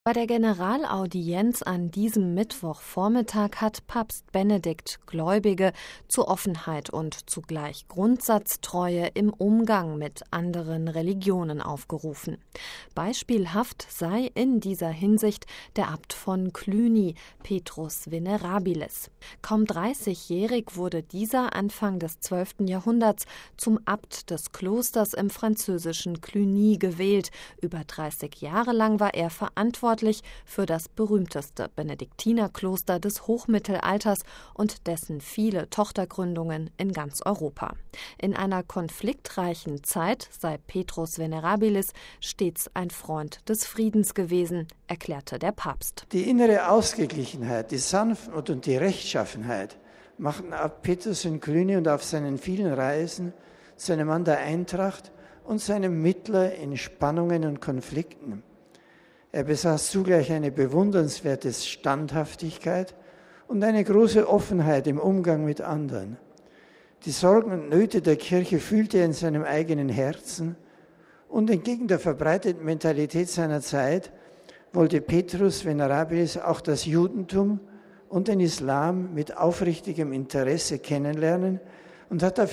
Bei der Generalaudienz an diesem Mittwochvormittag hat Papst Benedikt Gläubige zu Offenheit und zugleich Grundsatztreue im Umgang mit anderen Religionen aufgerufen. Beispielhaft sei in dieser Hinsicht der Abt von Cluny, Petrus Venerabilis. Kaum 30-jährig wurde dieser Anfang des 12. Jahrhunderts zum Abt des Klosters im französischen Cluny gewählt. Über 30 Jahre lang war er verantwortlich für das berühmteste Benediktinerkloster des Hochmittelalters und dessen viele Tochtergründungen in ganz Europa. In einer konfliktreichen Zeit sei Petrus Venerabilis stets ein Freund des Friedens gewesen, erklärte der Papst. Die innere Ausgeglichenheit, die Sanftmut und die Rechtschaffenheit machten Abt Petrus in Cluny und auf seinen vielen Reisen zu einem Mann der Eintracht und zu einem Mittler in Spannungen und Konflikten. Er besaß zugleich eine bewundernswerte Standhaftigkeit und eine große Offenheit im Umgang mit anderen. Die Sorgen und Nöte der Kirche fühlte er in seinem eigenen Herzen und entgegen der verbreiteten Mentalität seiner Zeit wollte Petrus Venerabilis auch das Judentum und den Islam mit aufrichtigem Interesse kennenlernen und hat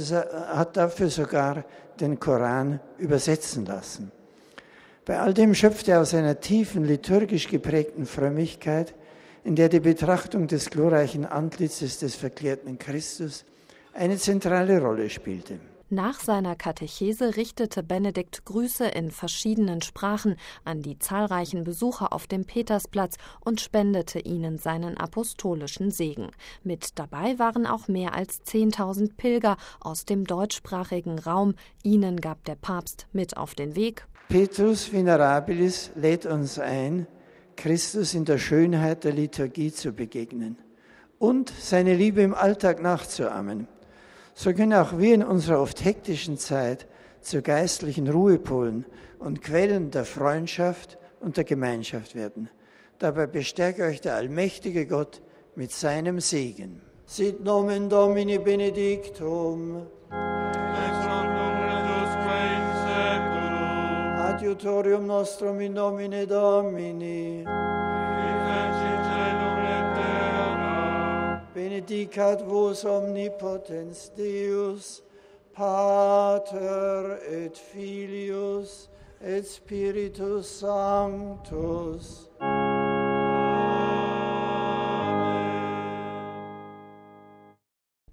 dafür sogar den Koran übersetzen lassen. Bei all dem schöpfte er aus einer tiefen, liturgisch geprägten Frömmigkeit, in der die Betrachtung des glorreichen Antlitzes des verklärten Christus eine zentrale Rolle spielte. Nach seiner Katechese richtete Benedikt Grüße in verschiedenen Sprachen an die zahlreichen Besucher auf dem Petersplatz und spendete ihnen seinen apostolischen Segen. Mit dabei waren auch mehr als 10.000 Pilger aus dem deutschsprachigen Raum. Ihnen gab der Papst mit auf den Weg: Petrus Venerabilis lädt uns ein, Christus in der Schönheit der Liturgie zu begegnen und seine Liebe im Alltag nachzuahmen. So können auch wir in unserer oft hektischen Zeit zu geistlichen Ruhepolen und Quellen der Freundschaft und der Gemeinschaft werden. Dabei bestärke euch der allmächtige Gott mit seinem Segen. Sit nomen Domini benedictum. Adiutorium nostrum in nomine Domini. Benedicat vos omnipotens Deus, Pater et Filius et Spiritus Sanctus.